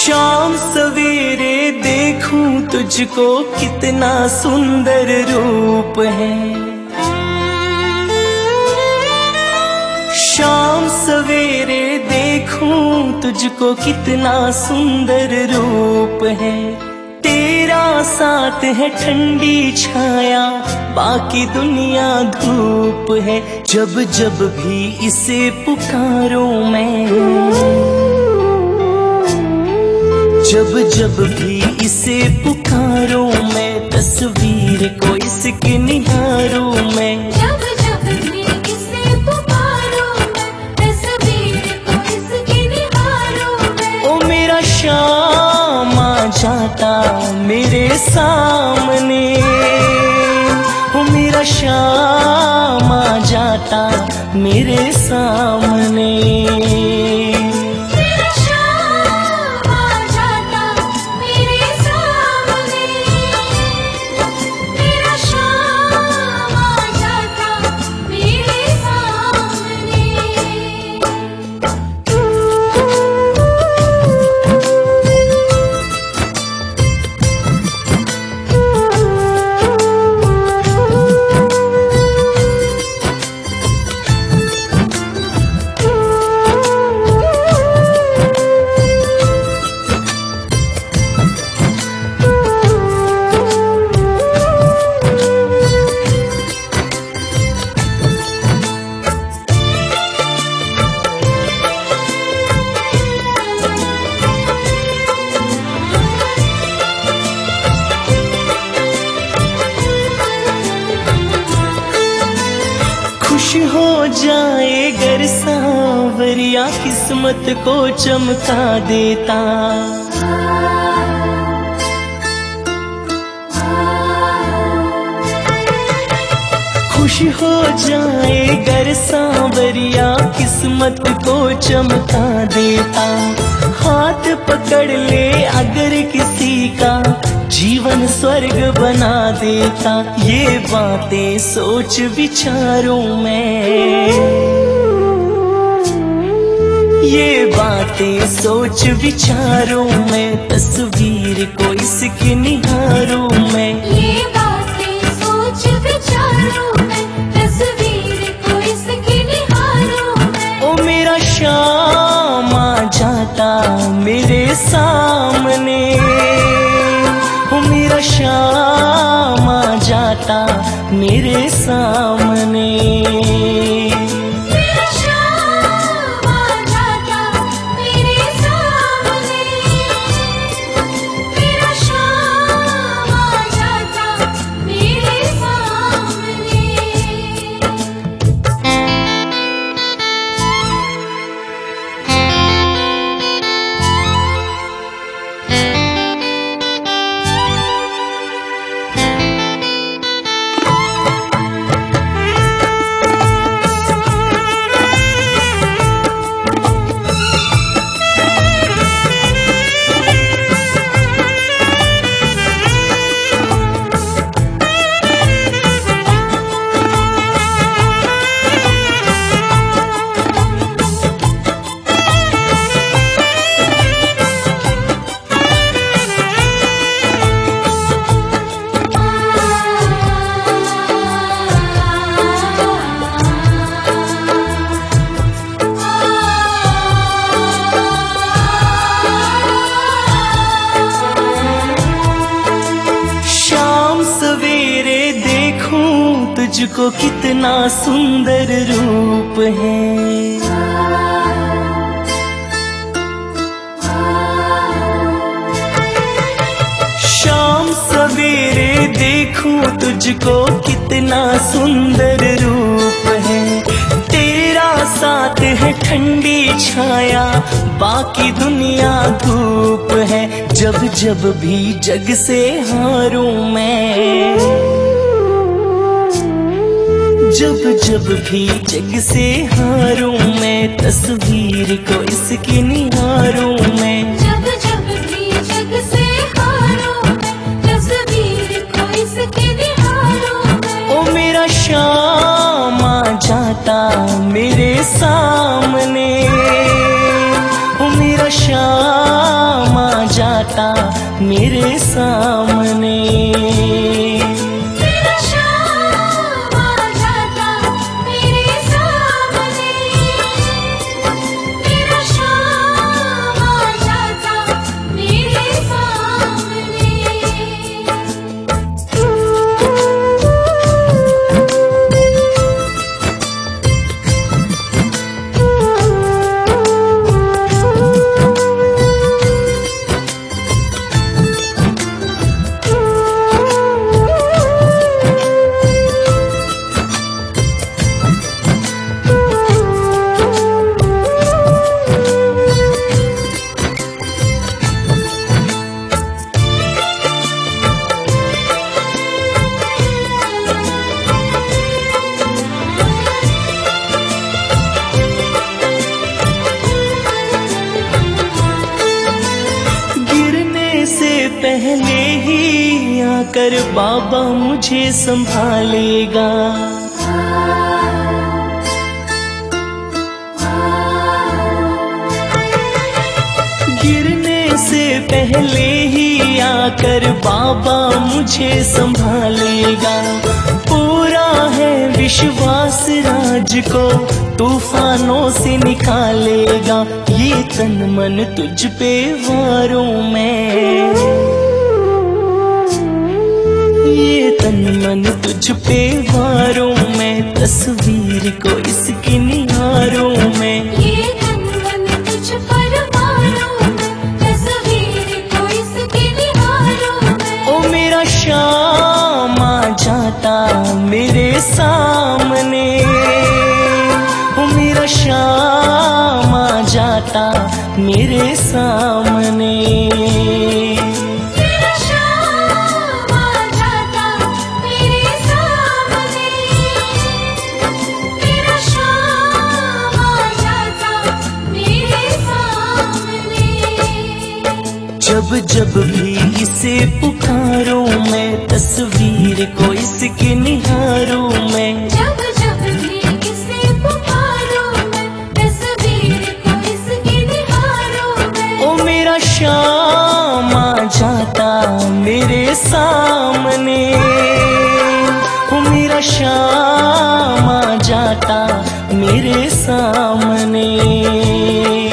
शाम सवेरे देखूं तुझको कितना सुंदर रूप है। शाम सवेरे देखूं तुझको कितना सुंदर रूप है। तेरा साथ है ठंडी छाया, बाकी दुनिया धूप है। जब जब भी इसे पुकारूं मैं, जब जब भी इसे पुकारूं मैं, तस्वीर को इसकी निहारूं मैं। जब जब भी इसे पुकारूं मैं, तस्वीर को इसकी निहारूं मैं। ओ मेरा शाम आ जाता मेरे सामने, ओ मेरा शाम आ जाता मेरे सामने। खुश हो जाए गर सांवरिया, किस्मत को चमका देता। खुश हो जाए गर सांवरिया, किस्मत को चमका देता। हाथ पकड़ ले अगर किसी का, जीवन स्वर्ग बना देता। ये बातें सोच विचारूं मैं, ये बातें सोच विचारूं मैं, तस्वीर को इसकी निहारूं मैं। ये बातें सोच विचारूं मैं, तस्वीर को इसकी निहारूं मैं। ओ मेरा शाम आ जाता मेरे सामने, ओ मेरा शाम आ जाता मेरे सामने। मेरा शाम आ जाता मेरे सामने, मेरा शाम आ जाता मेरे सामने। तुझको कितना सुंदर रूप है। शाम सवेरे देखूं तुझको कितना सुंदर रूप है। तेरा साथ है ठंडी छाया, बाकी दुनिया धूप है। जब जब भी जग से हारूं मैं, जब जब भी जग से हारूं मैं, तस्वीर को इसकी निहारूं मैं। जब जब भी जग से हारूं मैं, तस्वीर को इसकी निहारूं मैं। ओ मेरा शाम आ जाता मेरे सामने, ओ मेरा शाम आ मेरे सामने। मेरा शाम आ जाता मेरे सामने, मेरा शाम आ जाता मेरे सामने। पहले ही आकर बाबा मुझे संभालेगा। गिरने से पहले ही आकर बाबा मुझे संभालेगा। पूरा है विश्वास राज को तूफानों से निकालेगा। ये तन मन तुझ पे वारों में, ये तन मन तुझ पे वारों में, तस्वीर को इसकी निहारों में। ये तन मन तुझ पर वारों में, तस्वीर को इसकी निहारों में। ओ मेरा शाम आ जाता मेरे सामने, ओ मेरा शाम आ जाता मेरे सामने। मेरा शाम आ जाता मेरे सामने, मेरा शाम आ जाता मेरे सामने। जब जब भी इसे पुकारूं मैं, तस्वीर को इसके निहारूं मैं। जब जब भी इसे पुकारूं मैं, तस्वीर को इसकी निहारूं मैं। ओ मेरा शाम आ जाता मेरे सामने, ओ मेरा शाम आ जाता मेरे सामने।